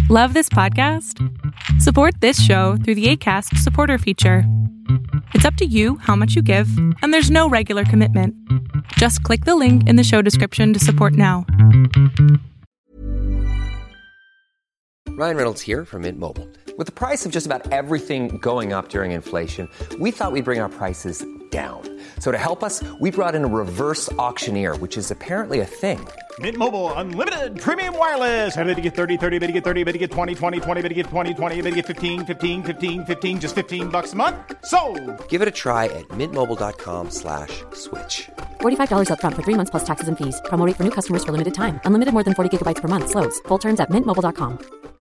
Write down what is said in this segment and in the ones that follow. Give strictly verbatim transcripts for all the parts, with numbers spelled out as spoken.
Love this podcast? Support this show through the Acast supporter feature. It's up to you how much you give, and there's no regular commitment. Just click the link in the show description to support now. Ryan Reynolds here from Mint Mobile. With the price of just about everything going up during inflation, we thought we'd bring our prices down. So to help us, we brought in a reverse auctioneer, which is apparently a thing. Mint Mobile Unlimited Premium Wireless. How to get thirty, thirty, how to get thirty, how to get twenty, twenty, twenty, how to get twenty, twenty, how to get fifteen, fifteen, fifteen, fifteen, just fifteen bucks a month? Sold! Give it a try at mintmobile.com slash switch. forty-five dollars up front for three months plus taxes and fees. Promo rate for new customers for limited time. Unlimited more than forty gigabytes per month. Slows full terms at mint mobile dot com.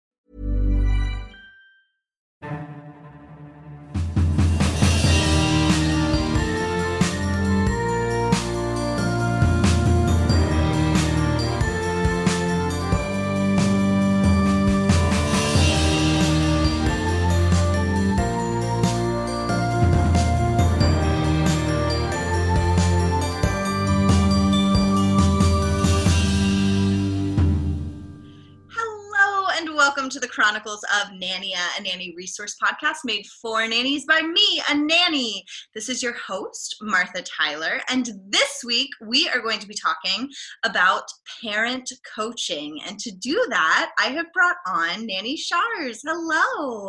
Welcome to the Chronicles of Nanny, a nanny resource podcast made for nannies by me, a nanny. This is your host, Martha Tyler, and this week we are going to be talking about parent coaching. And to do that, I have brought on Nanny Shars. Hello.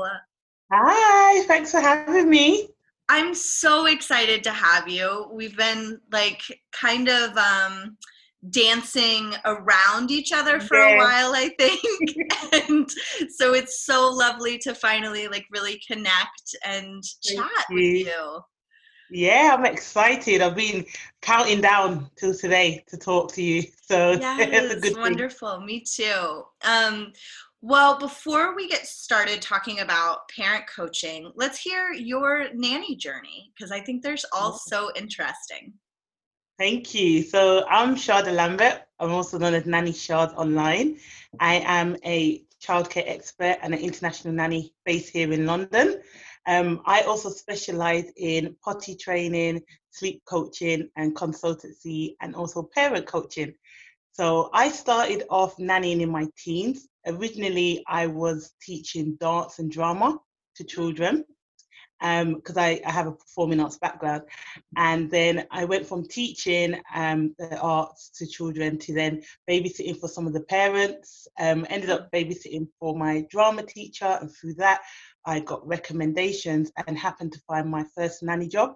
Hi, thanks for having me. I'm so excited to have you. We've been like kind of um, dancing around each other for yeah. a while, I think. And so it's so lovely to finally like really connect and Thank chat you. with you. Yeah, I'm excited. I've been counting down till today to talk to you. So yes, it's a good wonderful. Thing. Me too. Um, well, before we get started talking about parent coaching, let's hear your nanny journey, because I think there's all so interesting. Thank you. So I'm Sharda Lambert. I'm also known as Nanny Shard online. I am a childcare expert and an international nanny based here in London. Um, I also specialize in potty training, sleep coaching and consultancy, and also parent coaching. So I started off nannying in my teens. Originally, I was teaching dance and drama to children, because um, I, I have a performing arts background. And then I went from teaching um, the arts to children to then babysitting for some of the parents, um, ended up babysitting for my drama teacher, and through that I got recommendations and happened to find my first nanny job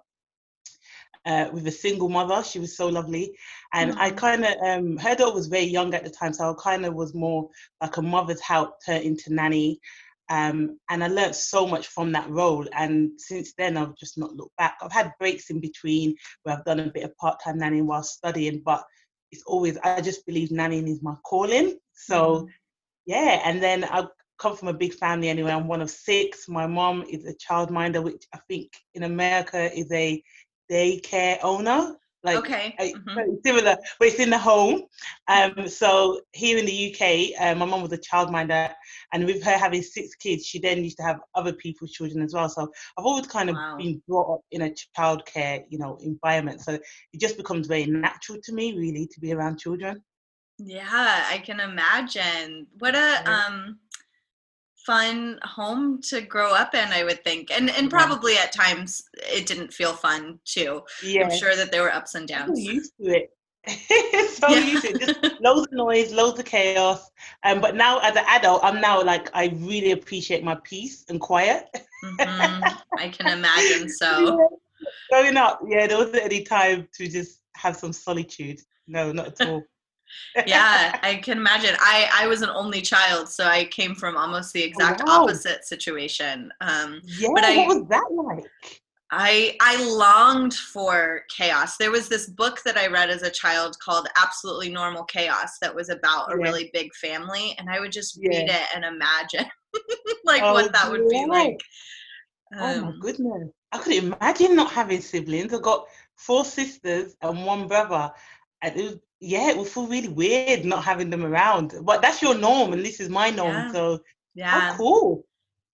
uh, with a single mother. She was so lovely. And mm-hmm. I kind of, um, her daughter was very young at the time, so I kind of was more like a mother's help turned into nanny. Um, and I learned so much from that role. And since then, I've just not looked back. I've had breaks in between where I've done a bit of part-time nannying while studying, but it's always, I just believe nannying is my calling. So, mm. yeah. And then I come from a big family anyway. I'm one of six. My mom is a childminder, which I think in America is a daycare owner. Like, okay. Mm-hmm. Very similar, but it's in the home. Um, so here in the U K, uh, my mum was a childminder, and with her having six kids, she then used to have other people's children as well. So I've always kind of wow. been brought up in a childcare, you know, environment. So it just becomes very natural to me, really, to be around children. Yeah, I can imagine. What a um. fun home to grow up in, I would think. And and probably at times it didn't feel fun too. Yeah. I'm sure that there were ups and downs. I'm used to it. so yeah. used to it. Just loads of noise, loads of chaos. Um, but now as an adult, I'm now like, I really appreciate my peace and quiet. Mm-hmm. I can imagine so. Yeah. Growing up, yeah, there wasn't any time to just have some solitude. No, not at all. Yeah, I can imagine. I, I was an only child, so I came from almost the exact oh, wow. opposite situation. Um, yeah, but I, what was that like? I I longed for chaos. There was this book that I read as a child called Absolutely Normal Chaos that was about a yeah. really big family, and I would just yeah. read it and imagine like oh, what that would be like. Um, oh my goodness. I could imagine not having siblings. I've got four sisters and one brother, and it was, yeah, it would feel really weird not having them around. But that's your norm, and this is my norm. Yeah. So, yeah, oh, cool.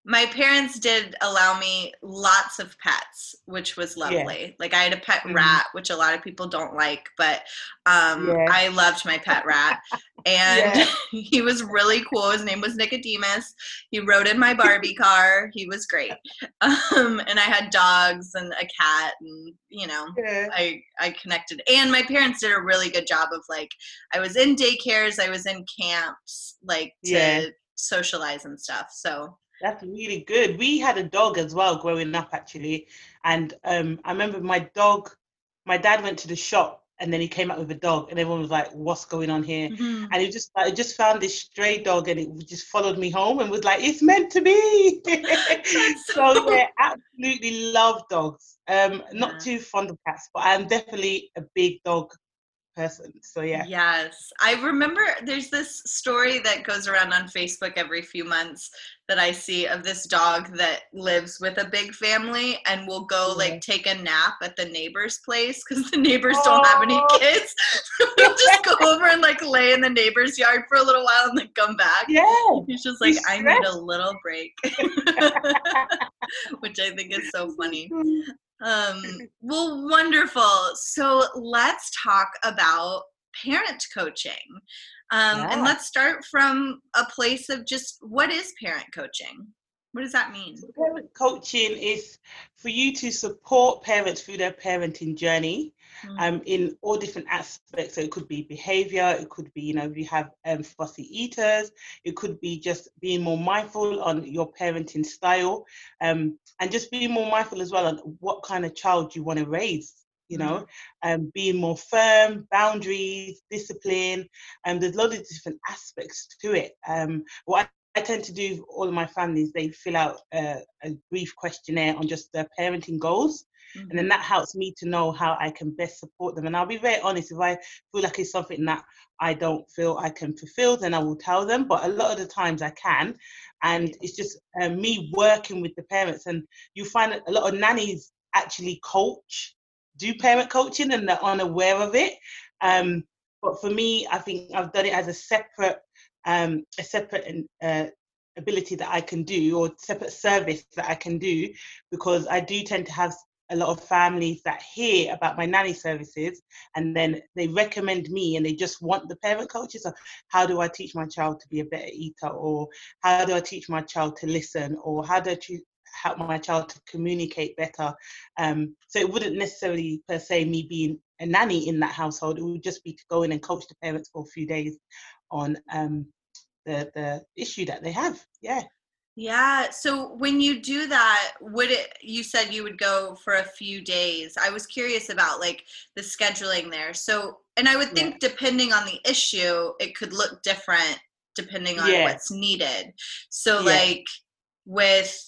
My parents did allow me lots of pets, which was lovely. Yeah. Like I had a pet mm-hmm. rat, which a lot of people don't like, but um, yeah. I loved my pet rat. And yeah. he was really cool. His name was Nicodemus. He rode in my Barbie car. He was great. Um, and I had dogs and a cat, and you know, yeah. I I connected. And my parents did a really good job of like, I was in daycares, I was in camps, like to yeah. socialize and stuff. So. That's really good. We had a dog as well growing up, actually. And um, I remember my dog, my dad went to the shop and then he came out with a dog and everyone was like, what's going on here? Mm-hmm. And he just I just found this stray dog and it just followed me home and was like, it's meant to be. so, so yeah, absolutely love dogs. Um, yeah. Not too fond of cats, but I'm definitely a big dog person. So yeah. Yes. I remember there's this story that goes around on Facebook every few months that I see of this dog that lives with a big family and will go yeah. like take a nap at the neighbor's place because the neighbors oh. don't have any kids. He'll just go over and like lay in the neighbor's yard for a little while and then come back. Yeah. He's just like, He's I need a little break. Which I think is so funny. Um, well, wonderful. So let's talk about parent coaching. Um, yeah. And let's start from a place of just what is parent coaching? What does that mean? So parent coaching is for you to support parents through their parenting journey mm-hmm. um, in all different aspects. So it could be behavior, it could be, you know, if you have um, fussy eaters, it could be just being more mindful on your parenting style um, and just being more mindful as well on what kind of child you want to raise. You know, mm-hmm. um, being more firm, boundaries, discipline, and um, there's a lot of different aspects to it. Um, what I, I tend to do with all of my families, they fill out a, a brief questionnaire on just their parenting goals, mm-hmm. and then that helps me to know how I can best support them. And I'll be very honest, if I feel like it's something that I don't feel I can fulfill, then I will tell them. But a lot of the times I can, and it's just uh, me working with the parents. And you find that a lot of nannies actually coach. Do parent coaching and they're unaware of it. Um, but for me, I think I've done it as a separate, um, a separate uh, ability that I can do, or separate service that I can do, because I do tend to have a lot of families that hear about my nanny services and then they recommend me and they just want the parent coaches. So how do I teach my child to be a better eater? Or how do I teach my child to listen? Or how do I teach help my child to communicate better? Um, so it wouldn't necessarily per se me being a nanny in that household. It would just be to go in and coach the parents for a few days on um, the the issue that they have. Yeah. Yeah. So when you do that, would it, you said you would go for a few days. I was curious about like the scheduling there. So, and I would think yeah. depending on the issue, it could look different depending on yeah. what's needed. So yeah. like with,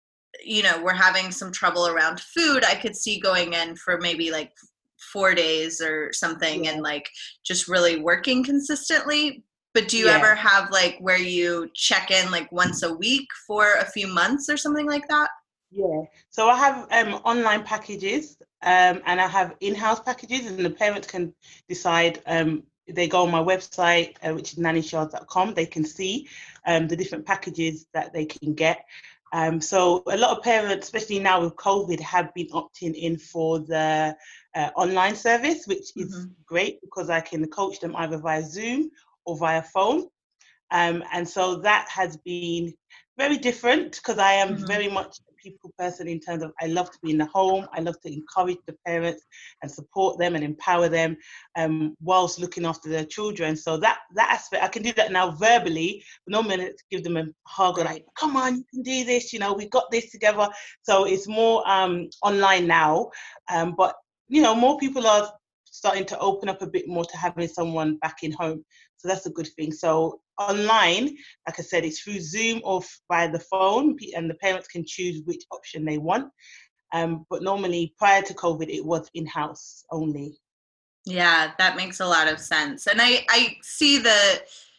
you know, we're having some trouble around food, I could see going in for maybe like four days or something yeah. and like just really working consistently. But do you yeah. ever have like where you check in like once a week for a few months or something like that? Yeah. So I have um, online packages um, and I have in-house packages, and the parents can decide. Um, they go on my website, uh, which is nanny shards dot com. They can see um, the different packages that they can get. Um, so a lot of parents, especially now with COVID, have been opting in for the uh, online service, which is mm-hmm. great because I can coach them either via Zoom or via phone. Um, and so that has been very different because I am mm-hmm. very much a people person in terms of I love to be in the home. I love to encourage the parents and support them and empower them um, whilst looking after their children. So that that aspect, I can do that now verbally, but no minute to give them a hug or like, come on, you can do this, you know, we got this together. So it's more um, online now, um, but, you know, more people are starting to open up a bit more to having someone back in home. So that's a good thing. So online, like I said, it's through Zoom or by the phone, and the parents can choose which option they want. Um, but normally prior to COVID, it was in-house only. Yeah, that makes a lot of sense. And I, I see the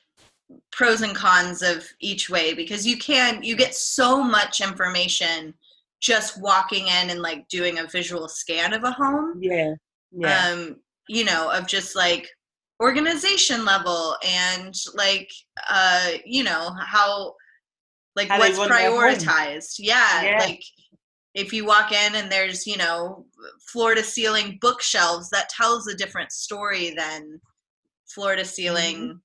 pros and cons of each way, because you can, you get so much information just walking in and like doing a visual scan of a home. Yeah. Yeah. Um, you know, of just like organization level and like, uh, you know, how like How they what's run their home. prioritized. Yeah, Yeah. like if you walk in and there's, you know, floor to ceiling bookshelves, that tells a different story than floor to ceiling Mhm.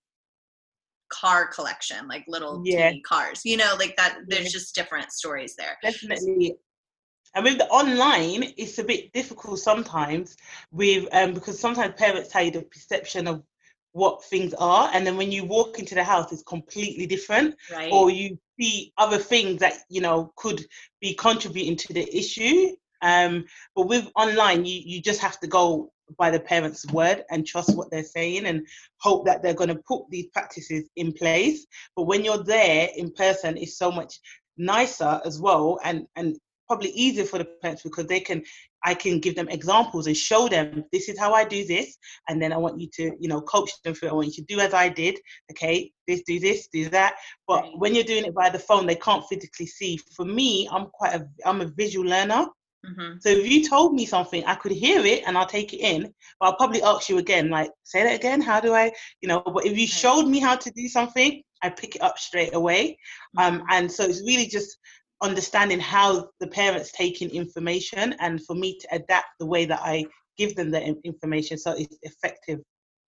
car collection, like little Yeah. teeny cars, you know, like that. There's Yeah. just different stories there. Definitely. And with the online, it's a bit difficult sometimes with um because sometimes parents tell you the perception of what things are, and then when you walk into the house, it's completely different, Right. or you see other things that you know could be contributing to the issue. Um, but with online, you you just have to go by the parents' word and trust what they're saying and hope that they're going to put these practices in place. But when you're there in person, it's so much nicer as well, and and probably easier for the parents because they can I can give them examples and show them this is how I do this, and then I want you to you know coach them through it. I want you to do as I did. Okay, this, do this, do that. But Right. when you're doing it by the phone, they can't physically see. For me, I'm quite a I'm a visual learner. Mm-hmm. So if you told me something, I could hear it and I'll take it in, but I'll probably ask you again, like, say that again, how do I, you know, but if you Right. showed me how to do something, I pick it up straight away. Um, Mhm. and so it's really just understanding how the parents take in information and for me to adapt the way that I give them the in- information so it's effective.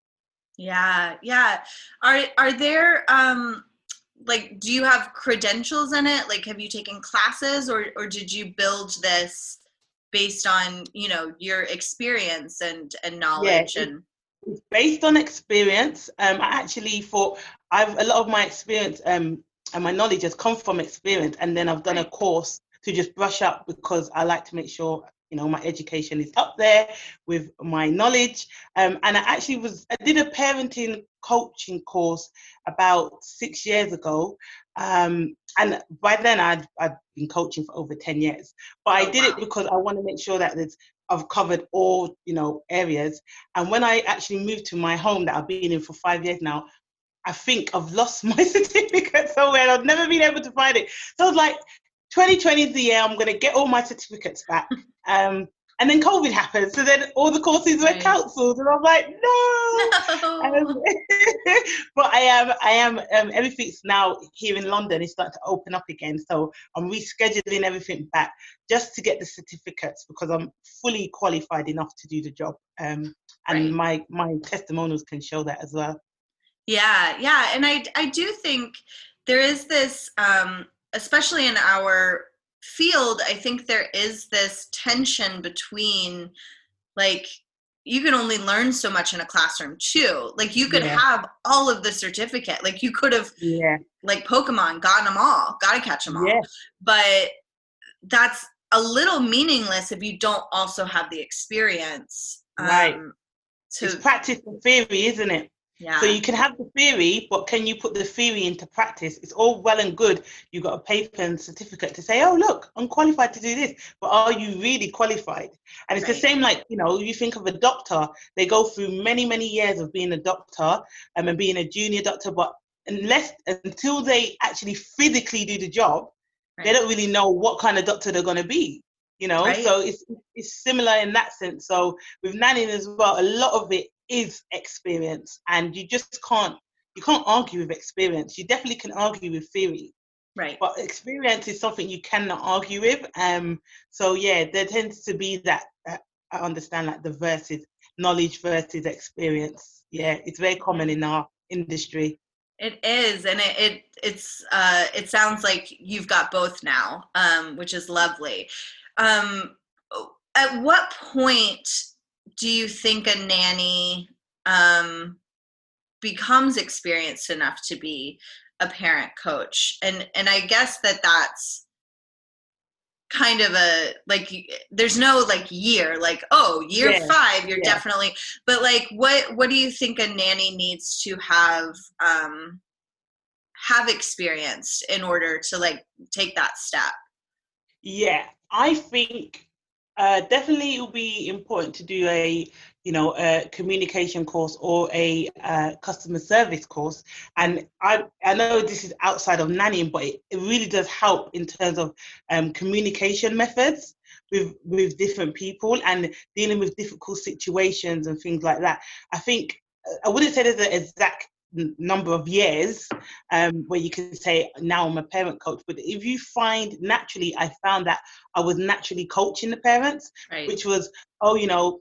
Yeah, yeah. Are are there um like do you have credentials in it? Like have you taken classes or or did you build this based on, you know, your experience and and Yeah, knowledge it, and it's based on experience. Um, I actually thought I've a lot of my experience um and my knowledge has come from experience, and then I've done a Right. course to just brush up because I like to make sure you know my education is up there with my knowledge. Um, and I actually was I did a parenting coaching course about six years ago. Um, and by then I'd I'd been coaching for over ten years. But I Oh, did wow. it because I want to make sure that there's I've covered all, you know, areas. And when I actually moved to my home that I've been in for five years now, I think I've lost my certificate somewhere. I've never been able to find it. So I was like, twenty twenty is the year I'm going to get all my certificates back. Um, and then COVID happened. So then all the courses were Right. cancelled. And I'm like, no. Um, No. but I am, I am, um, everything's now here in London. It's starting to open up again. So I'm rescheduling everything back just to get the certificates because I'm fully qualified enough to do the job. Um, and Right. my, my testimonials can show that as well. Yeah, yeah. And I I do think there is this um especially in our field, I think there is this tension between like you can only learn so much in a classroom too. Like you could Yeah. have all of the certificate. Like you could have Yeah. like Pokemon, gotten them all, gotta catch them all. Yeah. But that's a little meaningless if you don't also have the experience. Right. Um, It's to practice and theory, isn't it? yeah, So you can have the theory, but can you put the theory into practice? It's all well and good. You've got a paper and certificate to say, oh, look, I'm qualified to do this. But are you really qualified? And it's Right. the same like, you know, you think of a doctor, they go through many, many years of being a doctor um, and being a junior doctor, but unless, until they actually physically do the job, right. they don't really know what kind of doctor they're going to be. You know, Right. so it's it's similar in that sense. So with nannying as well, a lot of it is experience, and you just can't you can't argue with experience. You definitely can argue with theory, Right. but experience is something you cannot argue with. Um, so yeah, there tends to be that, that I understand like the versus knowledge versus experience. Yeah, it's very common in our industry. It is, and it, it it's uh it sounds like you've got both now, um, which is lovely. Um, at what point do you think a nanny um, becomes experienced enough to be a parent coach? And and I guess that that's kind of a like there's no like year like oh year Yeah, five you're yeah. definitely, but like what what do you think a nanny needs to have um have experienced in order to like take that step? Yeah, I think uh, definitely it will be important to do a, you know, a communication course or a uh, customer service course. And I, I know this is outside of nannying, but it, it really does help in terms of um, communication methods with with different people and dealing with difficult situations and things like that. I think I wouldn't say there's an exact n- number of years um, where you can say, now I'm a parent coach. But if you find naturally, I found that I was naturally coaching the parents, Right. which was, oh, you know,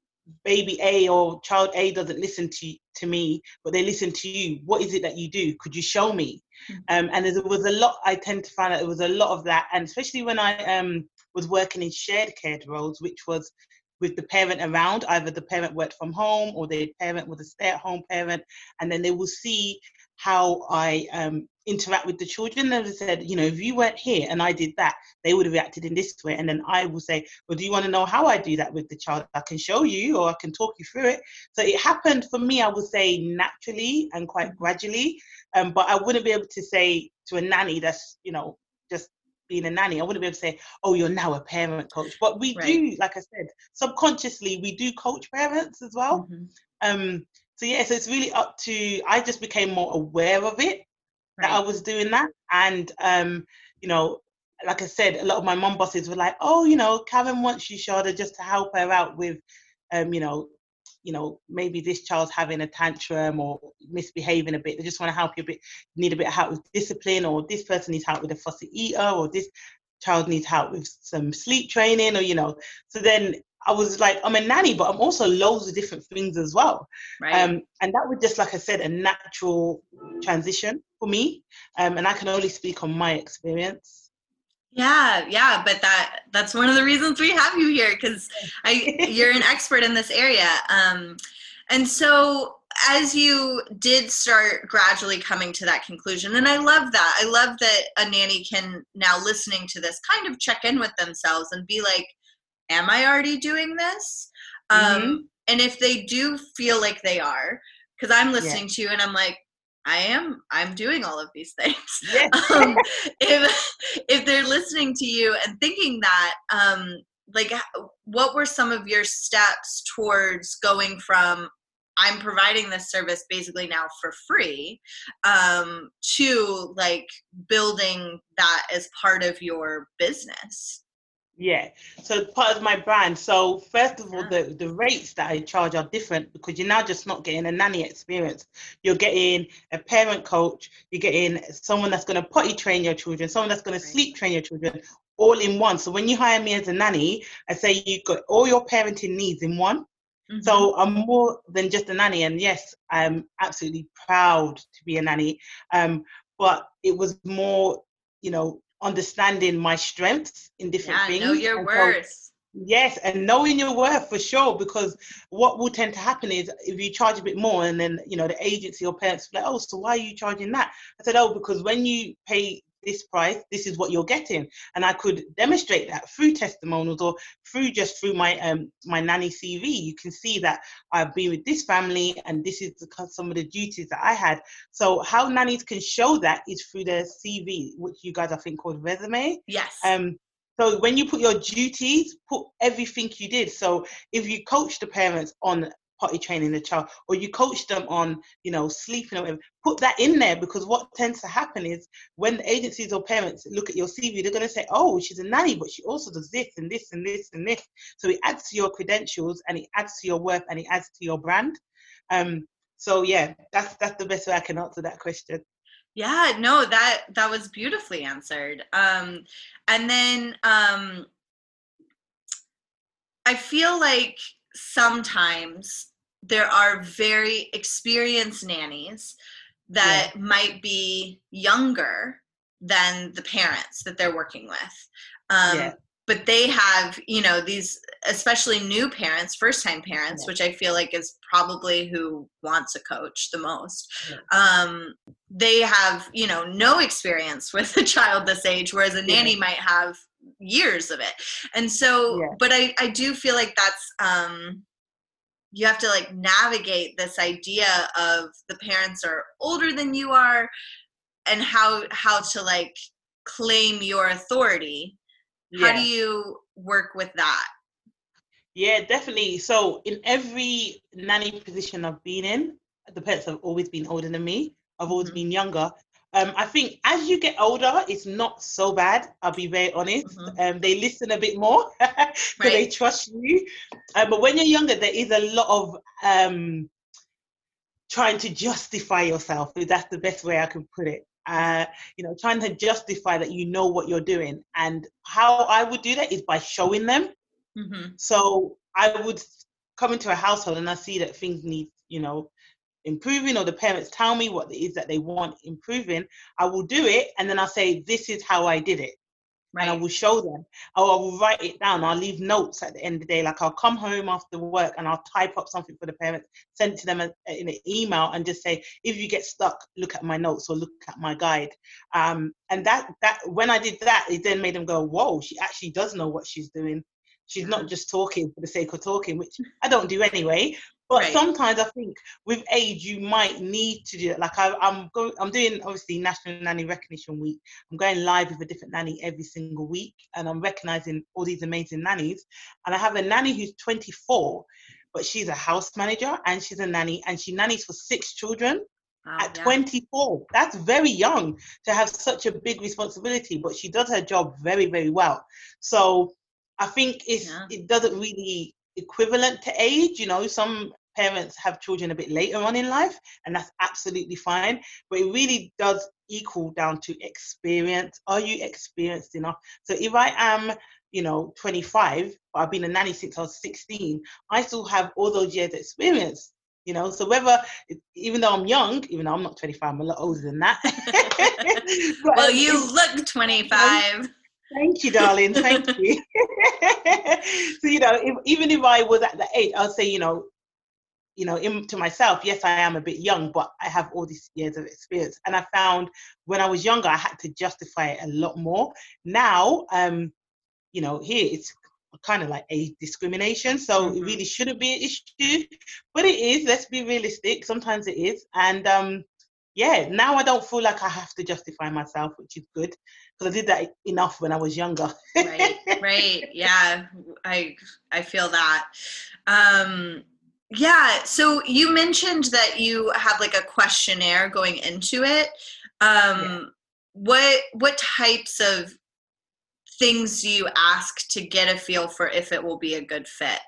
baby A or child A doesn't listen to to me, but they listen to you. What is it that you do? Could you show me? Mm-hmm. Um, and there was a lot, I tend to find that there was a lot of that. And especially when I um, was working in shared care roles, which was with the parent around, either the parent worked from home or the parent was a stay-at-home parent, and then they will see how I um, interact with the children. And they said, you know, if you weren't here and I did that, they would have reacted in this way. And then I will say, well, do you want to know how I do that with the child? I can show you, or I can talk you through it. So it happened for me, I would say, naturally and quite gradually. Um, but I wouldn't be able to say to a nanny that's, you know, just being a nanny, I wouldn't be able to say, oh, you're now a parent coach. But we right. do, like I said, subconsciously, we do coach parents as well. Mm-hmm. Um, so, yeah, so it's really up to, I just became more aware of it, right. that I was doing that. And, um, you know, like I said, a lot of my mum bosses were like, oh, you know, Karen wants you, Shada, just to help her out with, um, you know, you know, maybe this child's having a tantrum or misbehaving a bit. They just want to help you a bit, need a bit of help with discipline, or this person needs help with a fussy eater, or this child needs help with some sleep training, or, you know. So then I was like, I'm a nanny, but I'm also loads of different things as well. Right. Um, and that was just, like I said, a natural transition for me. Um, and I can only speak on my experience. Yeah, yeah, but that that's one of the reasons we have you here, because I you're an expert in this area. Um, and so as you did start gradually coming to that conclusion, and I love that. I love that a nanny can now, listening to this, kind of check in with themselves and be like, am I already doing this? Mm-hmm. Um, and if they do feel like they are, because I'm listening yeah. to you and I'm like, I am, I'm doing all of these things. Yes. um, if, if they're listening to you and thinking that, um, like, what were some of your steps towards going from, I'm providing this service basically now for free, um, to like building that as part of your business? Yeah, so part of my brand. So first of all, yeah. the, the rates that I charge are different, because you're now just not getting a nanny experience. You're getting a parent coach, you're getting someone that's going to potty train your children, someone that's going to right. sleep train your children, all in one. So when you hire me as a nanny, I say you've got all your parenting needs in one. Mm-hmm. So I'm more than just a nanny. And yes, I'm absolutely proud to be a nanny. Um, but it was more, you know, understanding my strengths in different yeah, things. Know your and worth. So, yes, and knowing your worth for sure, because what will tend to happen is if you charge a bit more and then, you know, the agency or parents will be like, oh, so why are you charging that? I said, oh, because when you pay this price, this is what you're getting. And I could demonstrate that through testimonials or through just through my um my nanny C V. You can see that I've been with this family and this is the, some of the duties that I had. So how nannies can show that is through their C V, which you guys I think called resume. Yes. Um. So when you put your duties, put everything you did. So if you coach the parents on potty training the child, or you coach them on, you know, sleeping or whatever, put that in there, because what tends to happen is when the agencies or parents look at your C V, they're going to say, oh, she's a nanny, but she also does this and this and this and this. So it adds to your credentials and it adds to your worth and it adds to your brand. Um, so yeah, that's that's the best way I can answer that question. Yeah, no, that that was beautifully answered. Um, and then um, I feel like sometimes there are very experienced nannies that yeah. might be younger than the parents that they're working with. Um, yeah. But they have, you know, these, especially new parents, first-time parents, yeah. which I feel like is probably who wants a coach the most. Yeah. Um, they have, you know, no experience with a child this age, whereas a nanny yeah. might have years of it. And so, yeah. but I, I do feel like that's, um, you have to like navigate this idea of the parents are older than you are and how, how to like claim your authority. Yeah. How do you work with that? Yeah, definitely. So in every nanny position I've been in, the parents have always been older than me. I've always mm-hmm. been younger. Um, I think as you get older, it's not so bad. I'll be very honest. Mm-hmm. Um, they listen a bit more because right. they trust you. Um, but when you're younger, there is a lot of um, trying to justify yourself. That's the best way I can put it. Uh, you know, trying to justify that you know what you're doing. And how I would do that is by showing them. Mm-hmm. So I would come into a household and I see that things need, you know, improving, or the parents tell me what it is that they want improving. I will do it, and then I'll say, this is how I did it. Right. And I will show them, or I will write it down. I'll leave notes at the end of the day. Like, I'll come home after work and I'll type up something for the parents, send it to them in an email, and just say, if you get stuck, look at my notes or look at my guide. Um, and that, that when I did that, it then made them go, whoa, she actually does know what she's doing. She's not just talking for the sake of talking, which I don't do anyway. But right. sometimes I think with age, you might need to do it. Like I, I'm going, I'm doing obviously National Nanny Recognition Week. I'm going live with a different nanny every single week, and I'm recognizing all these amazing nannies. And I have a nanny who's twenty-four, but she's a house manager and she's a nanny, and she nannies for six children. Wow, at yeah. twenty-four. That's very young to have such a big responsibility, but she does her job very, very well. So I think it's, yeah. it doesn't really equivalent to age. You know, some parents have children a bit later on in life, and that's absolutely fine. But it really does equal down to experience. Are you experienced enough? So if I am, you know, twenty-five, but I've been a nanny since I was sixteen, I still have all those years experience. You know, so whether, even though I'm young, even though I'm not twenty-five, I'm a lot older than that. But, well, you look twenty-five. Thank you, darling. Thank you. So, you know, if, even if I was at that age, I'll say, you know, you know, in, to myself, yes, I am a bit young, but I have all these years of experience. And I found when I was younger, I had to justify it a lot more. Now, um, you know, here it's kind of like age discrimination. So mm-hmm. it really shouldn't be an issue, but it is. Let's be realistic. Sometimes it is. And um, yeah, now I don't feel like I have to justify myself, which is good, because I did that enough when I was younger. Right, right. Yeah, I I feel that. Um, yeah, so you mentioned that you have like a questionnaire going into it. Um, yeah. What what types of things do you ask to get a feel for if it will be a good fit?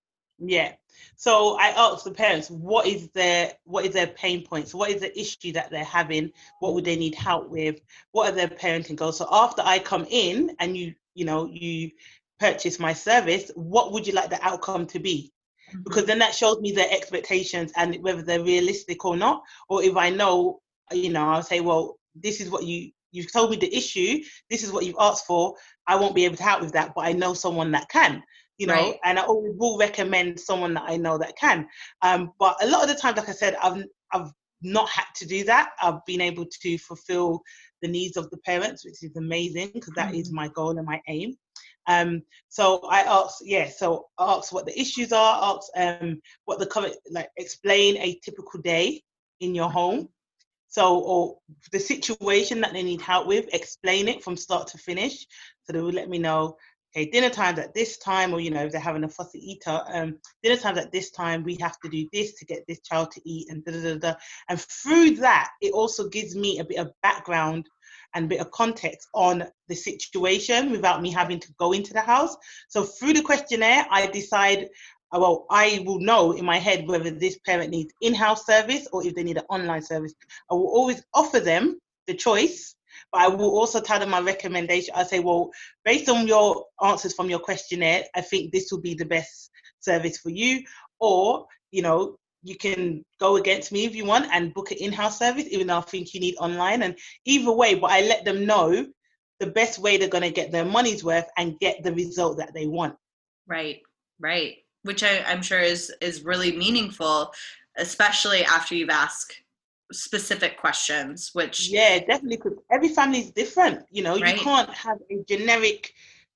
Yeah. So I asked the parents, what is their what is their pain points? What is the issue that they're having? What would they need help with? What are their parenting goals? So after I come in and you, you know, you purchase my service, what would you like the outcome to be? Mm-hmm. Because then that shows me their expectations and whether they're realistic or not. Or if I know, you know, I'll say, well, this is what you, you've told me the issue. This is what you've asked for. I won't be able to help with that, but I know someone that can. You know, right. And I always will recommend someone that I know that can. Um, but a lot of the times, like I said, I've I've not had to do that. I've been able to fulfill the needs of the parents, which is amazing, because that mm-hmm. is my goal and my aim. Um, so I asked, yeah, so I asked what the issues are, asked um, what the current, like explain a typical day in your home. So, or the situation that they need help with, explain it from start to finish. So they will let me know, okay, dinner times at this time, or, you know, if they're having a fussy eater, um, dinner times at this time, we have to do this to get this child to eat, and da da da da. And through that, it also gives me a bit of background and a bit of context on the situation without me having to go into the house. So through the questionnaire, I decide, well, I will know in my head whether this parent needs in-house service or if they need an online service. I will always offer them the choice, but I will also tell them my recommendation. I say, well, based on your answers from your questionnaire, I think this will be the best service for you. Or, you know, you can go against me if you want and book an in-house service, even though I think you need online. And either way, but I let them know the best way they're going to get their money's worth and get the result that they want. Right, right. Which I, I'm sure is is really meaningful, especially after you've asked specific questions, which... Yeah, definitely, because every family is different. You know, right. You can't have a generic,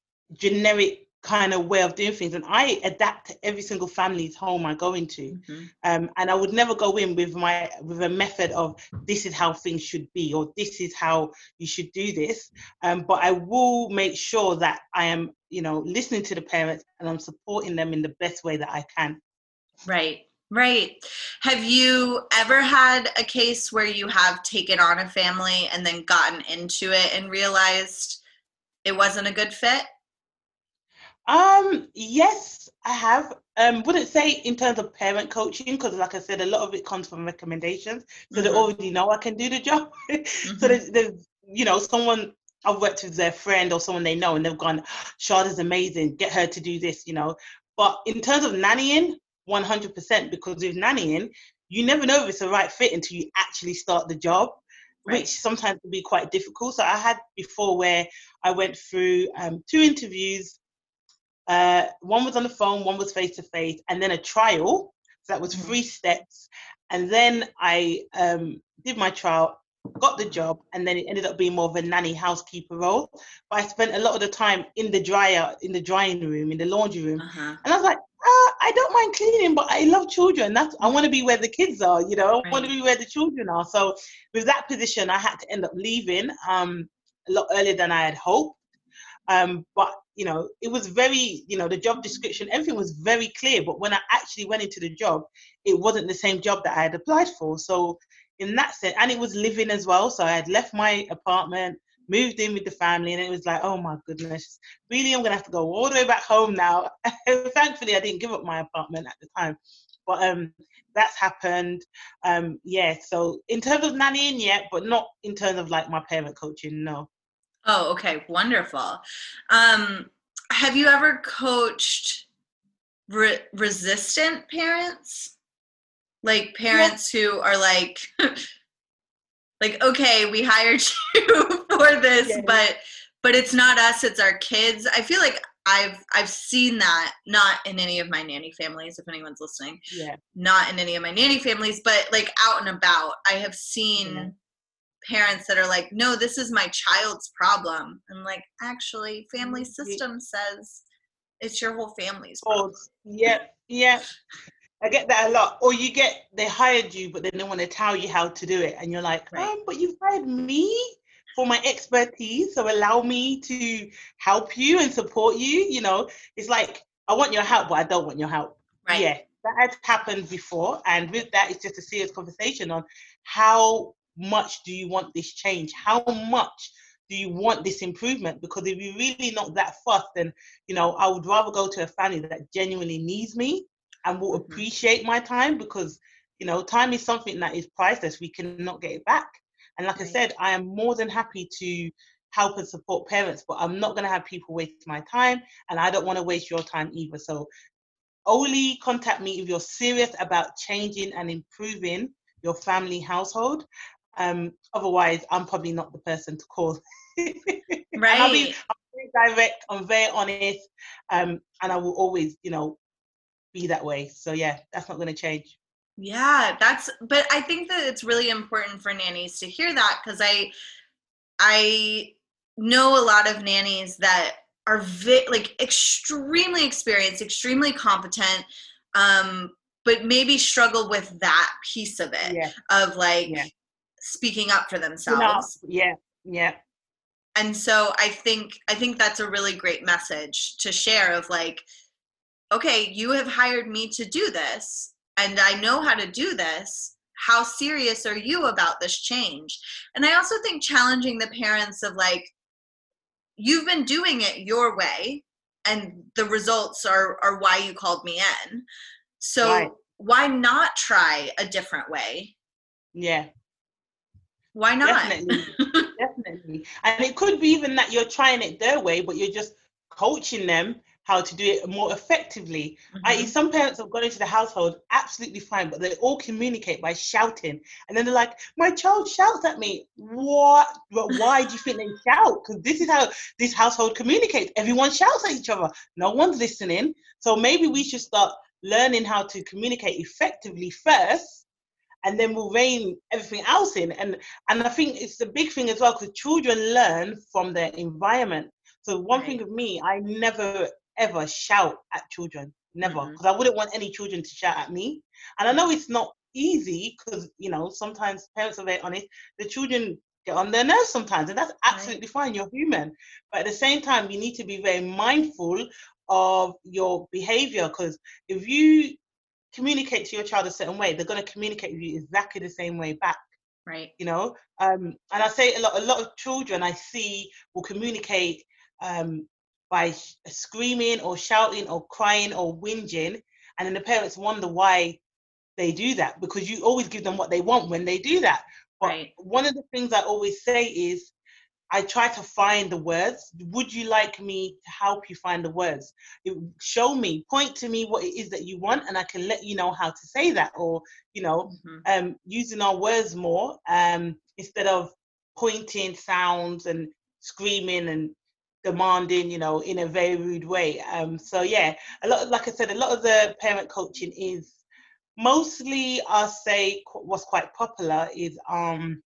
generic kind of way of doing things. And I adapt to every single family's home I go into. Mm-hmm. Um, and I would never go in with my with a method of this is how things should be, or this is how you should do this. Um, but I will make sure that I am, you know, listening to the parents and I'm supporting them in the best way that I can. Right. Right. Have you ever had a case where you have taken on a family and then gotten into it and realized it wasn't a good fit? Um, yes, I have. Um, wouldn't say in terms of parent coaching, because like I said, a lot of it comes from recommendations. So Mm-hmm. they already know I can do the job. Mm-hmm. So there's, there's, you know, someone I've worked with, their friend or someone they know, and they've gone, Shada's amazing, get her to do this, you know. But in terms of nannying, one hundred percent, because with nannying, you never know if it's the right fit until you actually start the job, Right. which sometimes can be quite difficult. So I had before where I went through um, two interviews. Uh, one was on the phone, one was face to face, and then a trial. So that was Mm-hmm. three steps. And then I um, did my trial, got the job, and then it ended up being more of a nanny housekeeper role. But I spent a lot of the time in the dryer, in the drying room, in the laundry room. Uh-huh. And I was like, ah, I don't mind cleaning, but I love children. That's I want to be where the kids are, you know, I Right. want to be where the children are. So with that position, I had to end up leaving um, a lot earlier than I had hoped. Um, but, you know, it was very, you know, the job description, everything was very clear. But when I actually went into the job, it wasn't the same job that I had applied for. So in that sense, and it was living as well. So I had left my apartment, moved in with the family, and it was like, oh my goodness, really, I'm going to have to go all the way back home now. Thankfully, I didn't give up my apartment at the time. But um, that's happened. Um, yeah, so in terms of nannying, yeah, but not in terms of like my parent coaching, no. Oh, okay. Wonderful. Um, have you ever coached re- resistant parents? Like parents yeah. who are like, like, okay, we hired you for this, yeah. but but it's not us, it's our kids. I feel like I've I've seen that, not in any of my nanny families, if anyone's listening. Yeah. Not in any of my nanny families, but like out and about, I have seen yeah. parents that are like, no, this is my child's problem. I'm like, actually, family system says it's your whole family's problem. Oh, yeah, yeah. I get that a lot. Or you get, they hired you, but then they want to tell you how to do it. And you're like, right. um, but you've hired me for my expertise. So allow me to help you and support you. You know, it's like, I want your help, but I don't want your help. Right. Yeah, that has happened before. And with that, it's just a serious conversation on how much do you want this change? How much do you want this improvement? Because if you're really not that fussed, then, you know, I would rather go to a family that genuinely needs me and will mm-hmm. appreciate my time, because, you know, time is something that is priceless. We cannot get it back. And like right. I said, I am more than happy to help and support parents, but I'm not going to have people waste my time, and I don't want to waste your time either. So only contact me if you're serious about changing and improving your family household. Um, otherwise, I'm probably not the person to call. Right. I'll be, I'm very direct, I'm very honest, um, and I will always, you know, be that way. So yeah, that's not going to change. Yeah, that's, but I think that it's really important for nannies to hear that, because I, I know a lot of nannies that are vi- like extremely experienced, extremely competent, um, but maybe struggle with that piece of it, yeah. of like yeah. speaking up for themselves. Yeah, yeah. And so I think I think that's a really great message to share of like, okay, you have hired me to do this, and I know how to do this. How serious are you about this change? And I also think challenging the parents of like, you've been doing it your way, and the results are, are why you called me in. So right. why not try a different way? Yeah. Why not? Definitely. Definitely. And it could be even that you're trying it their way, but you're just coaching them how to do it more effectively. Mm-hmm. that is, some parents have gone into the household absolutely fine, but they all communicate by shouting. And then they're like, my child shouts at me. What? But why do you think they shout? Because this is how this household communicates. Everyone shouts at each other. No one's listening. So maybe we should start learning how to communicate effectively first, and then we'll rein everything else in. And and I think it's a big thing as well, because children learn from their environment. So one right. thing with me, I never ever shout at children, never, because mm-hmm. I wouldn't want any children to shout at me. And I know it's not easy, because, you know, sometimes parents are very honest, the children get on their nerves sometimes, and that's absolutely right. fine, you're human. But at the same time, you need to be very mindful of your behavior, because if you communicate to your child a certain way, they're going to communicate with you exactly the same way back. Right. You know, um, and I say a lot, a lot of children I see will communicate um, by sh- screaming or shouting or crying or whinging, and then the parents wonder why they do that, because you always give them what they want when they do that. But Right. one of the things I always say is, I try to find the words. Would you like me to help you find the words? It, show me, point to me what it is that you want, and I can let you know how to say that. Or, you know, Mm-hmm. um, using our words more um, instead of pointing sounds and screaming and demanding, you know, in a very rude way. Um, so yeah, a lot, like I said, a lot of the parent coaching is mostly, I'll say, qu- what's quite popular is um,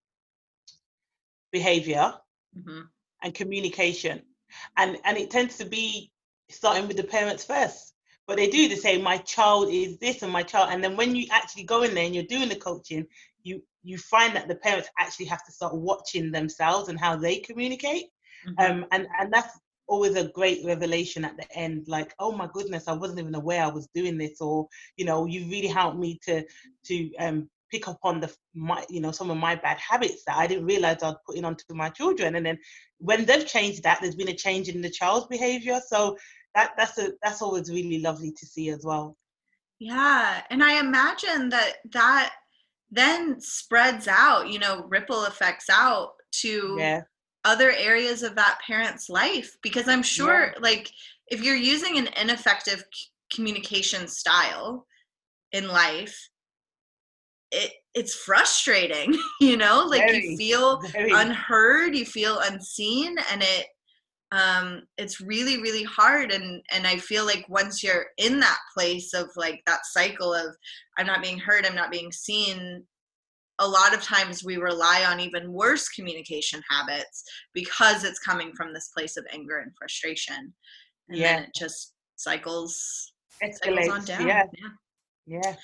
behavior Mm-hmm. and communication, and and it tends to be starting with the parents first. But they do, they say my child is this and my child, and then when you actually go in there and you're doing the coaching, you you find that the parents actually have to start watching themselves and how they communicate. Mm-hmm. um and and that's always a great revelation at the end, like, oh my goodness, I wasn't even aware I was doing this, or, you know, you really helped me to to um pick up on the my you know some of my bad habits that I didn't realize I was putting onto my children. And then when they've changed that, there's been a change in the child's behavior. So that that's a that's always really lovely to see as well. Yeah, and I imagine that that then spreads out, you know, ripple effects out to Yeah. other areas of that parent's life, because I'm sure, Yeah. like, if you're using an ineffective c- communication style in life, it it's frustrating, you know, like you Very, feel very. unheard, you feel unseen, and it um it's really really hard. and and I feel like once you're in that place of like that cycle of I'm not being heard, I'm not being seen, a lot of times we rely on even worse communication habits because it's coming from this place of anger and frustration, and Yeah. then it just cycles cycles on Escalates. down. Yeah. Yeah. Yeah.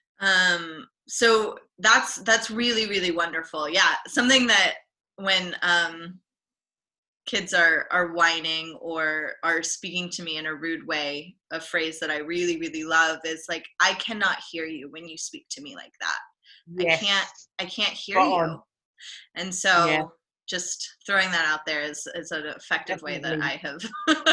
Um so that's that's really really wonderful. Yeah, something that when um kids are are whining or are speaking to me in a rude way, a phrase that I really really love is like, I cannot hear you when you speak to me like that. Yes. I can't I can't hear Spot you. on. And so Yeah. just throwing that out there is is an effective way that Definitely. I have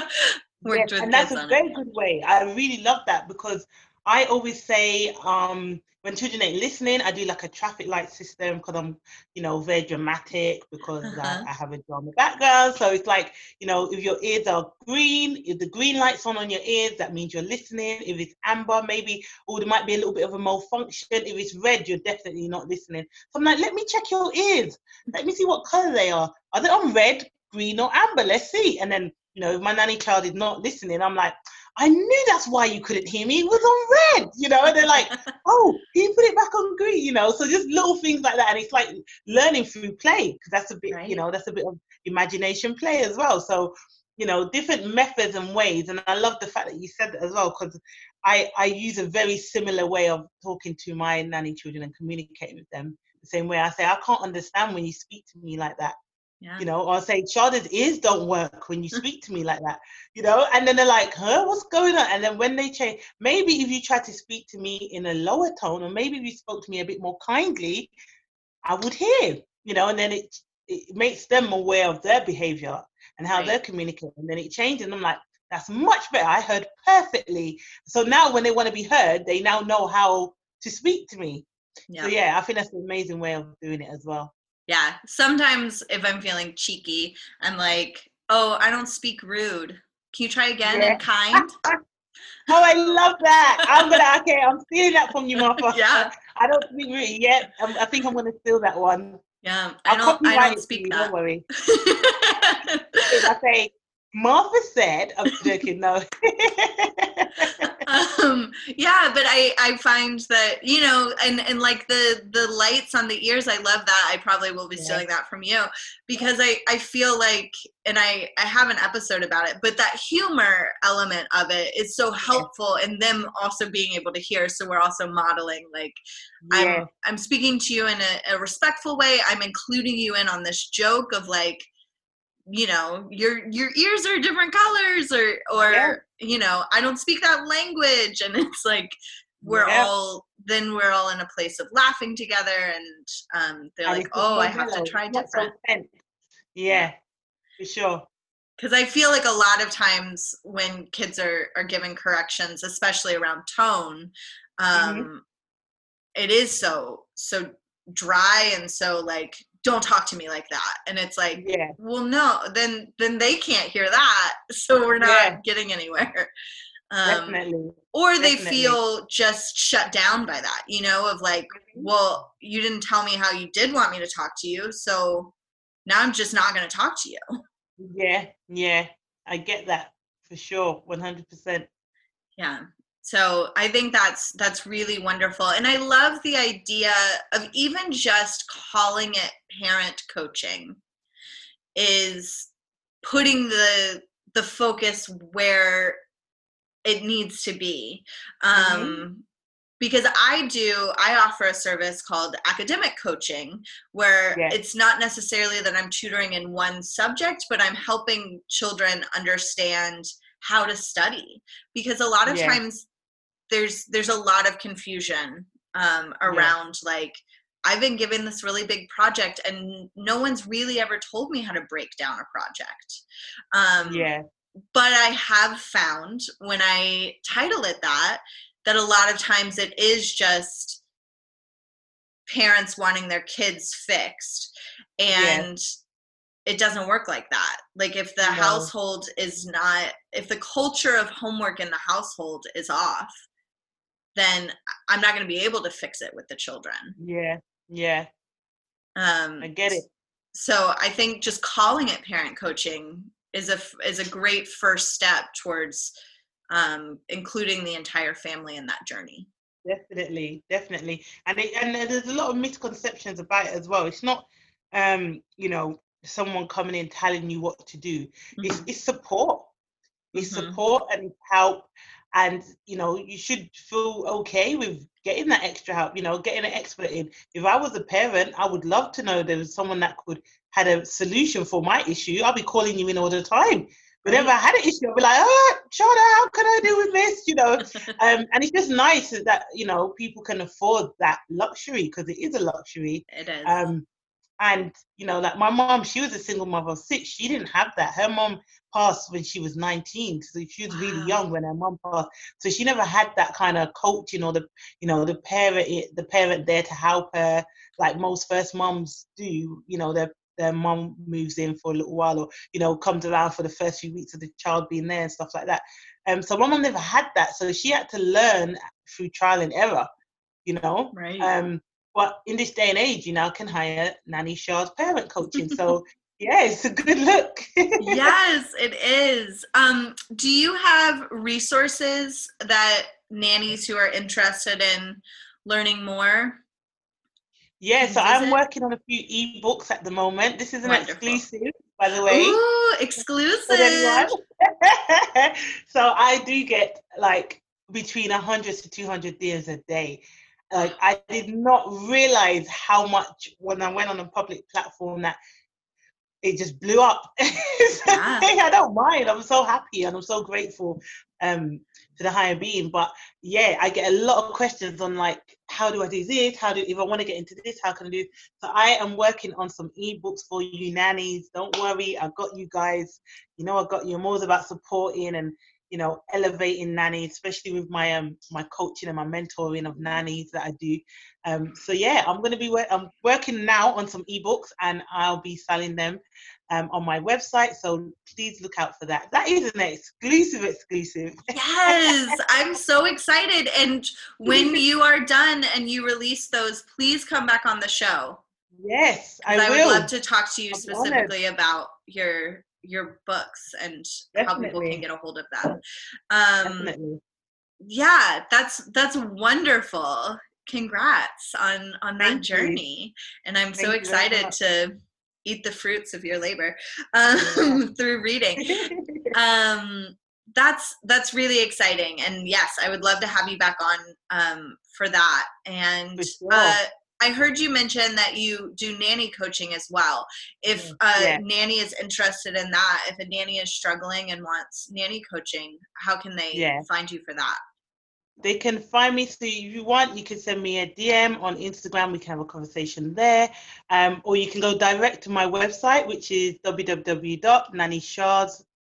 Yes, worked with and that's kids a on it. very good way. I really love that, because I always say, um, when children ain't listening, I do like a traffic light system, because I'm, you know, very dramatic, because I, Uh-huh. I have a drama background. So it's like, you know, if your ears are green, if the green light's on on your ears, that means you're listening. If it's amber, maybe, or there might be a little bit of a malfunction. If it's red, you're definitely not listening. So I'm like, let me check your ears. Let me see what color they are. Are they on red, green, or amber? Let's see. And then, you know, if my nanny child is not listening, I'm like, I knew that's why you couldn't hear me. It was on red, you know. And they're like, oh, can you put it back on green? You know, so just little things like that. And it's like learning through play, because that's a bit, Right. you know, that's a bit of imagination play as well. So, you know, different methods and ways. And I love the fact that you said that as well, because I, I use a very similar way of talking to my nanny children and communicating with them. The same way I say, I can't understand when you speak to me like that. Yeah. You know, or I'll say, Charlotte's ears don't work when you speak to me like that, you know, and then they're like, huh, what's going on? And then when they change, maybe if you try to speak to me in a lower tone, or maybe if you spoke to me a bit more kindly, I would hear, you know, and then it it makes them aware of their behavior and how Right. they're communicating. And then it changes, and I'm like, that's much better. I heard perfectly. So now when they want to be heard, they now know how to speak to me. Yeah. So yeah, I think that's an amazing way of doing it as well. Yeah. Sometimes if I'm feeling cheeky, I'm like, oh, I don't speak rude. Can you try again Yeah. and kind? Oh, I love that. I'm gonna, okay, I'm stealing that from you, Martha. Yeah. I don't speak really yet. Um, I think I'm gonna steal that one. Yeah. I I'll don't I copyright don't it for speak you, that. don't worry. If I say, Martha said, I'm joking, no. um yeah, but i i find that, you know, and and like the the lights on the ears, I love that. I probably will be Yeah. stealing that from you, because i i feel like, and i i have an episode about it, but that humor element of it is so helpful in them also being able to hear. So we're also modeling, like, Yeah. i'm i'm speaking to you in a, a respectful way. I'm including you in on this joke of like, you know, your your ears are different colors, or or Yeah. you know, I don't speak that language. And it's like we're Yeah. all then we're all in a place of laughing together, and um they're And like, it's just oh, so I have to mellow. try It's not so different. tense. Yeah, for sure. Because I feel like a lot of times when kids are, are given corrections, especially around tone, um, mm-hmm. it is so, so dry and so like, don't talk to me like that. And it's like, yeah. well, no, then, then they can't hear that. So we're not yeah. getting anywhere. Um, Definitely. Or they Definitely. feel just shut down by that, you know, of like, well, you didn't tell me how you did want me to talk to you. So now I'm just not going to talk to you. Yeah, yeah, I get that for sure, one hundred percent. Yeah, so I think that's that's really wonderful. And I love the idea of even just calling it parent coaching is putting the the focus where it needs to be. Um, mm-hmm. Because I do, I offer a service called academic coaching, where yes. it's not necessarily that I'm tutoring in one subject, but I'm helping children understand how to study. Because a lot of yes. times there's there's a lot of confusion um, around yes. like, I've been given this really big project and no one's really ever told me how to break down a project. Um, yeah. But I have found when I title it that, that a lot of times it is just parents wanting their kids fixed, and yeah. it doesn't work like that. Like if the no. household is not, if the culture of homework in the household is off, then I'm not going to be able to fix it with the children. Yeah, yeah. Um, I get it. So I think just calling it parent coaching is a is a great first step towards um, including the entire family in that journey. Definitely, definitely. And it, and there's a lot of misconceptions about it as well. It's not, um, you know, someone coming in telling you what to do. Mm-hmm. It's, it's support. It's mm-hmm. support and help. And, you know, you should feel okay with getting that extra help, you know, getting an expert in. If I was a parent, I would love to know there was someone that could had a solution for my issue. I'll be calling you in all the time. Whenever I had an issue, I'll be like, oh, Shawna, how can I deal with this? You know, um, and it's just nice that, you know, people can afford that luxury, because it is a luxury. It is. Um, and, you know, like my mom, she was a single mother of six. She didn't have that. Her mom passed when she was nineteen. So she was wow. really young when her mom passed. So she never had that kind of coaching or the, you know, the parent, the parent there to help her, like most first moms do. You know, their their mom moves in for a little while, or, you know, comes around for the first few weeks of the child being there and stuff like that. Um, so my mom never had that. So she had to learn through trial and error, you know. Right. Um, but in this day and age, you now can hire Nanny Shah's parent coaching. So yeah, it's a good look. Yes, it is. Um, do you have resources that nannies who are interested in learning more? Yeah, so I'm working on a few ebooks at the moment. This is an Wonderful. exclusive, by the way. Ooh, exclusive. So I do get like between one hundred to two hundred D Ms a day. Like I did not realize how much when I went on a public platform that it just blew up. So, yeah. I don't mind. I'm so happy and I'm so grateful um, to the higher being. But yeah, I get a lot of questions on like, how do I do this? How do, if I want to get into this, how can I do? So I am working on some ebooks for you nannies. Don't worry, I've got you guys. You know, I've got you. I'm always about supporting and, you know, elevating nannies, especially with my um my coaching and my mentoring of nannies that I do. Um, so yeah, I'm gonna be I'm working now on some ebooks, and I'll be selling them um on my website. So please look out for that. That is an exclusive, exclusive. Yes, I'm so excited. And when you are done and you release those, please come back on the show. Yes, I, I will. would love to talk to you I'm specifically honored. about your your books and Definitely. how people can get a hold of them. Um, Definitely. Yeah, that's that's wonderful. Congrats on on that Thank journey. You. And I'm Thank so excited to eat the fruits of your labor um, yeah. through reading. Um, that's that's really exciting. And yes, I would love to have you back on um, for that. And for sure. uh, I heard you mention that you do nanny coaching as well. If a yeah. nanny is interested in that, if a nanny is struggling and wants nanny coaching, how can they yeah. find you for that? They can find me. So if you want, you can send me a D M on Instagram. We can have a conversation there. Um, or you can go direct to my website, which is w w w dot nanny shahs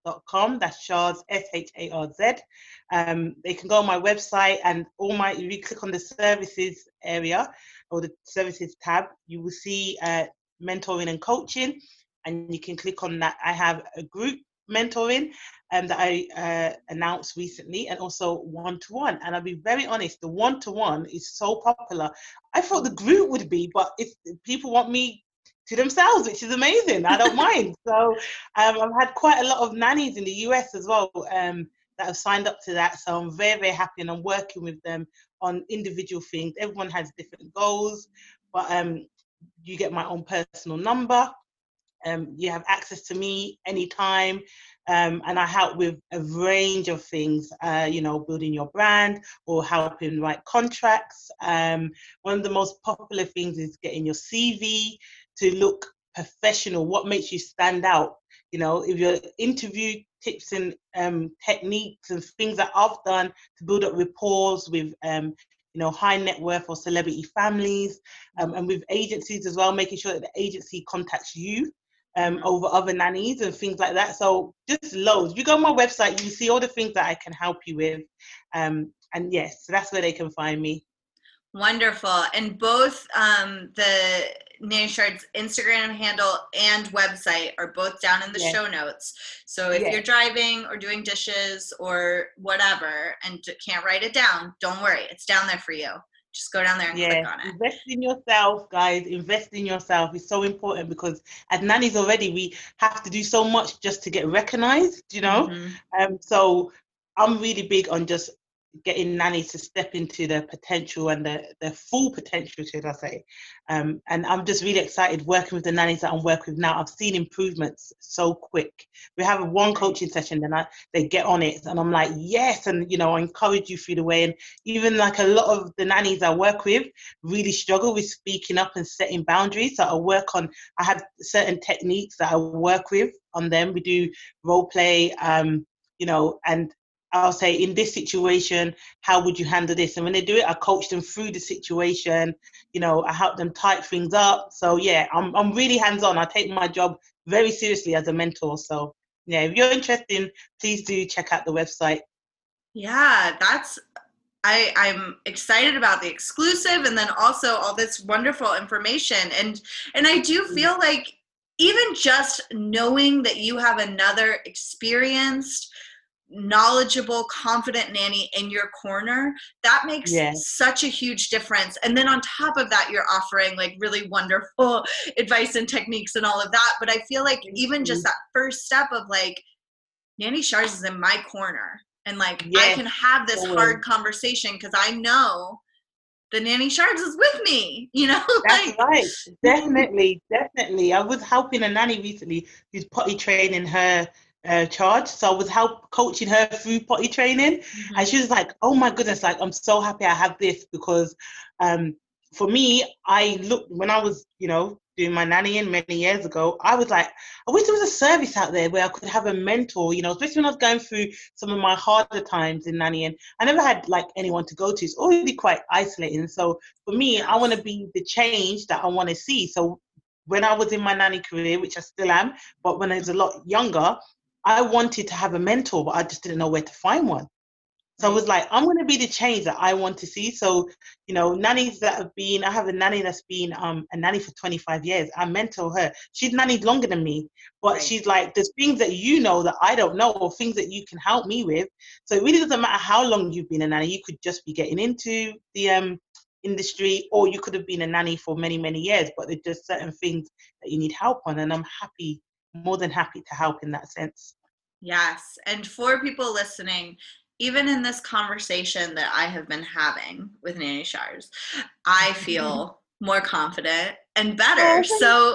dot com. That's Shards, S H A R Z. Um, they can go on my website, and all my, if you click on the services area or the services tab, you will see uh, mentoring and coaching, and you can click on that. I have a group mentoring um, that I uh, announced recently, and also one-to-one. And I'll be very honest, the one-to-one is so popular. I thought the group would be, but if people want me to themselves, which is amazing. I don't mind. So um, I've had quite a lot of nannies in the U S as well um, that have signed up to that. So I'm very, very happy, and I'm working with them on individual things. Everyone has different goals, but um, you get my own personal number. Um, you have access to me anytime, um, and I help with a range of things, uh, you know, building your brand or helping write contracts. Um, one of the most popular things is getting your C V to look professional. What makes you stand out? You know, if your interview tips and um, techniques and things that I've done to build up rapport with um, you know, high net worth or celebrity families, um, and with agencies as well, making sure that the agency contacts you um, over other nannies and things like that. So just loads. If you go on my website, you see all the things that I can help you with. Um, and yes, so that's where they can find me. Wonderful. And both um, the Nanny Shards Instagram handle and website are both down in the Yeah. show notes. So if Yeah. you're driving or doing dishes or whatever and can't write it down, don't worry. It's down there for you. Just go down there and Yeah, click on it. invest in yourself, guys. Invest in yourself is so important, because as nannies already, we have to do so much just to get recognized, you know? Mhm. Um, so I'm really big on just getting nannies to step into their potential and their, their full potential, should I say. Um, and I'm just really excited working with the nannies that I'm working with now. I've seen improvements so quick. We have a one coaching session, then I, they get on it, and I'm like, yes, and, you know, I encourage you through the way. And even like a lot of the nannies I work with really struggle with speaking up and setting boundaries. So I work on, I have certain techniques that I work with on them. We do role play, um, you know, and I'll say, in this situation, how would you handle this? And when they do it, I coach them through the situation. You know, I help them type things up. So yeah, I'm I'm really hands-on. I take my job very seriously as a mentor. So yeah, if you're interested, please do check out the website. Yeah, that's, I, I'm excited about the exclusive, and then also all this wonderful information. And, and I do feel like even just knowing that you have another experienced, knowledgeable, confident nanny in your corner, that makes Yeah. such a huge difference. And then on top of that, you're offering like really wonderful advice and techniques and all of that. But I feel like even just that first step of like, Nanny Shards is in my corner, and like I Yes, can have this always. hard conversation because I know the Nanny Shards is with me, you know? That's like, right. Definitely, definitely. I was helping a nanny recently who's potty training her uh, charge. So I was help coaching her through potty training. Mhm. And she was like, oh my goodness, like, I'm so happy I have this, because um, for me, I looked, when I was, you know, doing my nannying many years ago, I was like, I wish there was a service out there where I could have a mentor, you know, especially when I was going through some of my harder times in nannying. I never had like anyone to go to. It's already quite isolating. So for me, I want to be the change that I want to see. So when I was in my nanny career, which I still am, but when I was a lot younger, I wanted to have a mentor, but I just didn't know where to find one. So I was like, I'm going to be the change that I want to see. So, you know, nannies that have been, I have a nanny that's been um, a nanny for twenty-five years. I mentor her. She's nannied longer than me, but Right. she's like, there's things that you know that I don't know, or things that you can help me with. So it really doesn't matter how long you've been a nanny. You could just be getting into the um, industry, or you could have been a nanny for many, many years, but there's just certain things that you need help on. And I'm happy, more than happy to help in that sense. Yes. And for people listening, even in this conversation that I have been having with Nanny Shards, I feel more confident and better. Oh, so,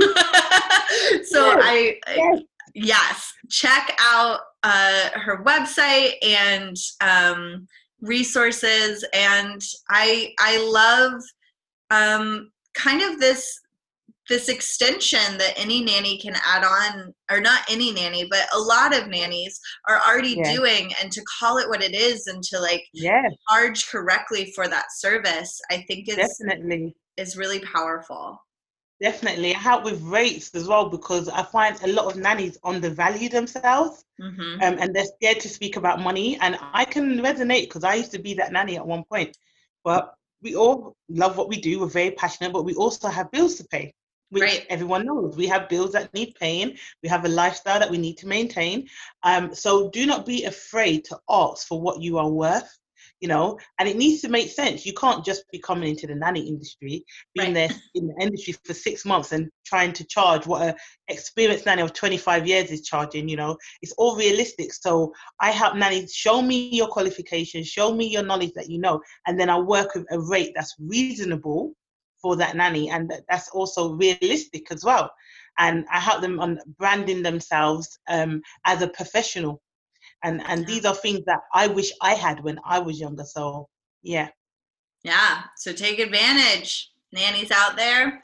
so Yes. I, Yes. yes, check out uh, her website and um, resources. And I, I love um, kind of this, this extension that any nanny can add on, or not any nanny, but a lot of nannies are already Yeah. doing, and to call it what it is and to like Yes, charge correctly for that service, I think is, definitely. is really powerful. Definitely. I help with rates as well because I find a lot of nannies undervalue themselves, Mm-hmm. um, and they're scared to speak about money. And I can resonate because I used to be that nanny at one point. But we all love what we do. We're very passionate, but we also have bills to pay, which Right. everyone knows. We have bills that need paying. We have a lifestyle that we need to maintain. Um, so do not be afraid to ask for what you are worth. You know, and it needs to make sense. You can't just be coming into the nanny industry, being Right. there in the industry for six months and trying to charge what an experienced nanny of twenty-five years is charging. You know, it's all realistic. So I help nannies, show me your qualifications, show me your knowledge that you know, and then I work with a rate that's reasonable for that nanny, and that's also realistic as well. And I help them on branding themselves um, as a professional. And and Yeah. these are things that I wish I had when I was younger. So yeah. Yeah. So take advantage, nannies out there.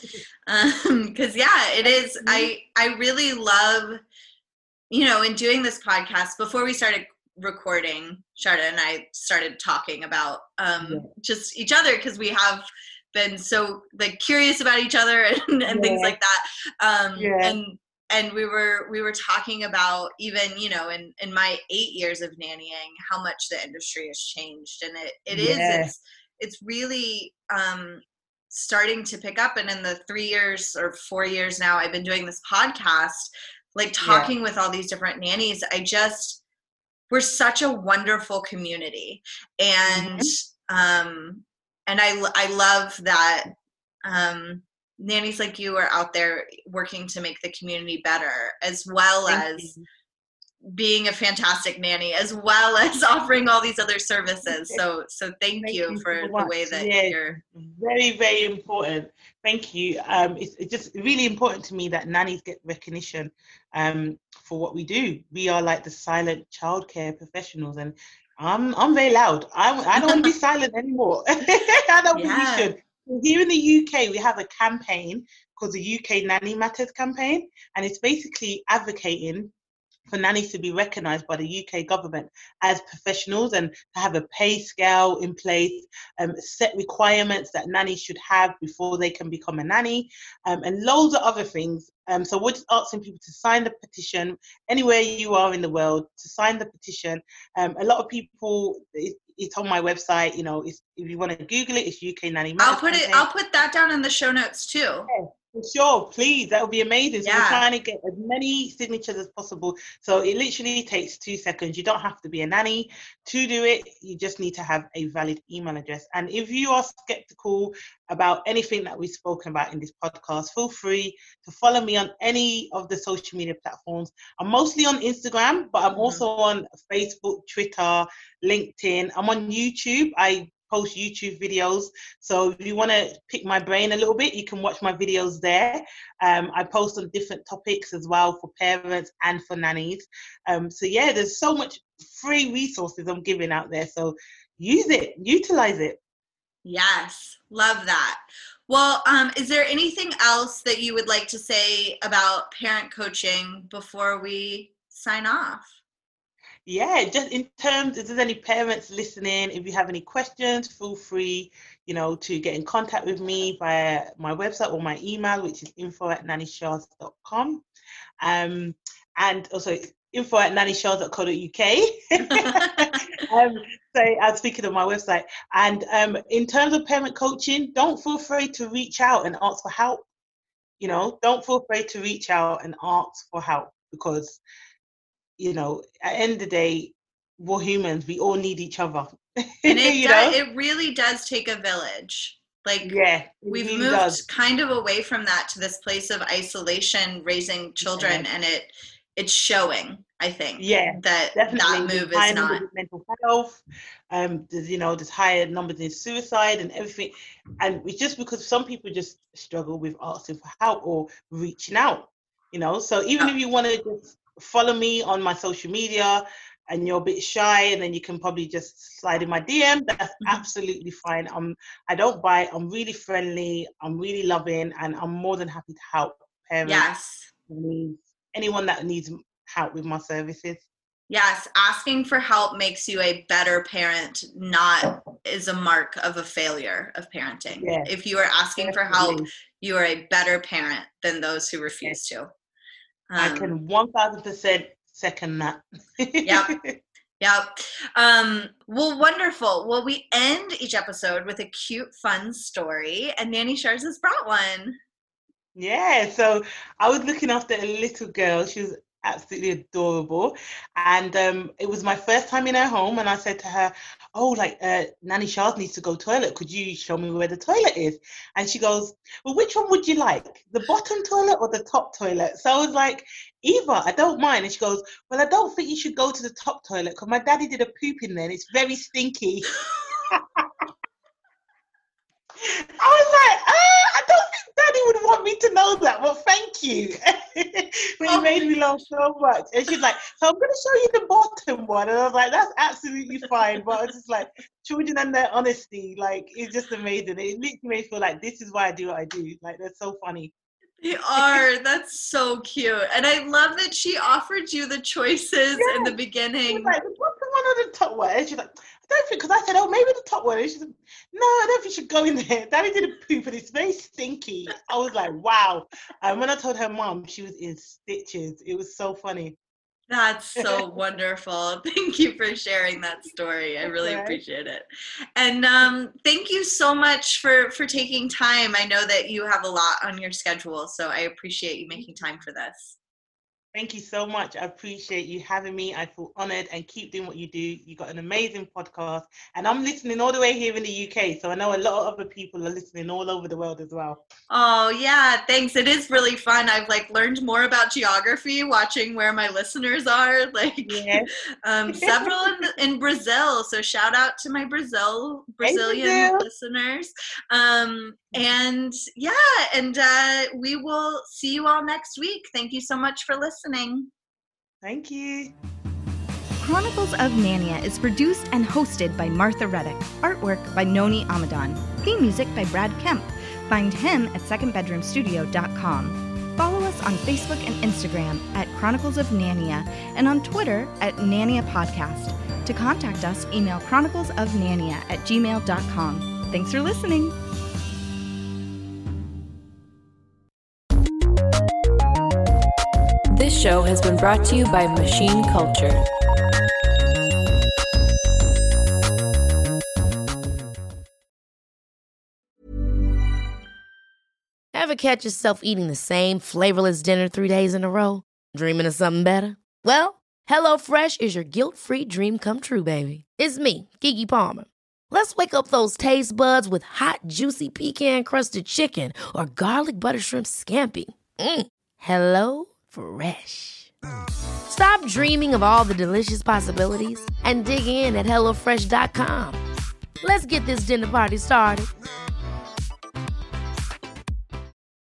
Um, because yeah, it is. I I really love, you know, in doing this podcast, before we started recording, Sharda and I started talking about um Yeah. just each other, because we have been so like curious about each other and, and things Yeah. like that. Um Yeah. and and we were we were talking about, even, you know, in in my eight years of nannying, how much the industry has changed. And it it is Yeah. it's it's really um starting to pick up. And in the three years or four years now I've been doing this podcast, like talking with all these different nannies, I just, we're such a wonderful community. And Mhm. um and I I love that um nannies like you are out there working to make the community better, as well Thank as you. being a fantastic nanny, as well as offering all these other services. So so thank, Thank you you for so the much. way that Yeah, you're. very, very important. Thank you. Um, it's, it's just really important to me that nannies get recognition um, for what we do. We are like the silent childcare professionals, and I'm I'm very loud. I I don't want to be silent anymore. I don't think we Yeah. should. Here in the U K, we have a campaign called the U K Nanny Matters campaign, and it's basically advocating for nannies to be recognised by the U K government as professionals, and to have a pay scale in place, um, set requirements that nannies should have before they can become a nanny, um, and loads of other things. Um, so we're just asking people to sign the petition anywhere you are in the world, to sign the petition. Um, a lot of people, it, it's on my website, you know, it's, if you want to Google it, it's U K Nanny Matters I'll put it campaign. I'll put that down in the show notes too. Yeah, for sure, please. That would be amazing. So Yeah. we're trying to get as many signatures as possible. So it literally takes two seconds. You don't have to be a nanny to do it. You just need to have a valid email address. And if you are skeptical about anything that we've spoken about in this podcast, feel free to follow me on any of the social media platforms. I'm mostly on Instagram, but I'm Mhm. also on Facebook, Twitter, LinkedIn. I'm on YouTube. I post YouTube videos. So if you want to pick my brain a little bit, you can watch my videos there. Um, I post on different topics as well for parents and for nannies. Um, so yeah, there's so much free resources I'm giving out there. So use it, utilize it. Yes, love that. Well, um, is there anything else that you would like to say about parent coaching before we sign off? Yeah, just in terms, if there's any parents listening, if you have any questions, feel free, you know, to get in contact with me via my website or my email, which is info at nanny shahs dot com. Um, and also info at nanny shahs dot co dot U K. um, so I'm speaking of my website. And um, in terms of parent coaching, don't feel afraid to reach out and ask for help. You know, don't feel afraid to reach out and ask for help, because you know, at the end of the day, we're humans. We all need each other. And it you does, know? it really does take a village. Like, Yeah, it we've really moved does. kind of away from that to this place of isolation, raising children, Yeah. and it it's showing, I think, Yeah, that definitely. that move There's higher is not. numbers of mental health. Um, there's you know, there's higher numbers in suicide and everything. And it's just because some people just struggle with asking for help or reaching out. You know, so even if you want to just follow me on my social media and you're a bit shy, and then you can probably just slide in my D M, that's absolutely fine. I'm I don't bite. I'm really friendly. I'm really loving, and I'm more than happy to help parents. Yes. Needs anyone that needs help with my services. Yes, asking for help makes you a better parent, not is a mark of a failure of parenting. Yeah, if you are asking definitely. for help, you are a better parent than those who refuse yeah. to. Um, I can one thousand percent second that. Yep. Yep. Um, well, wonderful. Well, we end each episode with a cute, fun story, and Nanny Shars has brought one. Yeah, so I was looking after a little girl. She was absolutely adorable, and um, it was my first time in her home, and I said to her, oh, like, uh, Nanny Shars needs to go toilet. Could you show me where the toilet is? And she goes, well, which one would you like? The bottom toilet or the top toilet? So I was like, either, I don't mind. And she goes, well, I don't think you should go to the top toilet because my daddy did a poop in there and it's very stinky. I was like, ah, I don't think Daddy would want me to know that, but thank you. But oh, it made me laugh so much. And she's like, so I'm going to show you the bottom one. And I was like, that's absolutely fine. But I was just like, children and their honesty, like, it's just amazing. It literally made me feel like this is why I do what I do. Like, they're so funny. They are. That's so cute. And I love that she offered you the choices yeah. in the beginning. She's like, the bottom one or the top one? And she's like, I don't think, because I said, oh, maybe the top one. And she's like, no, I don't think you should go in there. Daddy did a poop and it's very stinky. I was like, wow. And when I told her mom, she was in stitches. It was so funny. That's so wonderful. Thank you for sharing that story. I really okay. appreciate it. And um, thank you so much for, for taking time. I know that you have a lot on your schedule, so I appreciate you making time for this. Thank you so much. I appreciate you having me. I feel honored, and keep doing what you do. You got an amazing podcast, and I'm listening all the way here in the U K. So I know a lot of other people are listening all over the world as well. Oh yeah, thanks. It is really fun. I've like learned more about geography watching where my listeners are. Like yes. um, several in, in Brazil. So shout out to my Brazil Brazilian hey, Brazil. listeners. Um, and yeah, and uh, we will see you all next week. Thank you so much for listening. Thank you. Chronicles of Nania is produced and hosted by Martha Reddick. Artwork by Noni Amadan. Theme music by Brad Kemp. Find him at second bedroom studio dot com. Follow us on Facebook and Instagram at Chronicles of Nania and on Twitter at Nania Podcast. To contact us, email chroniclesofnania at gmail dot com. Thanks for listening. This show has been brought to you by Machine Culture. Ever catch yourself eating the same flavorless dinner three days in a row? Dreaming of something better? Well, HelloFresh is your guilt-free dream come true, baby. It's me, Keke Palmer. Let's wake up those taste buds with hot, juicy pecan-crusted chicken or garlic butter shrimp scampi. Mm. Hello Fresh. Stop dreaming of all the delicious possibilities and dig in at hello fresh dot com. Let's get this dinner party started.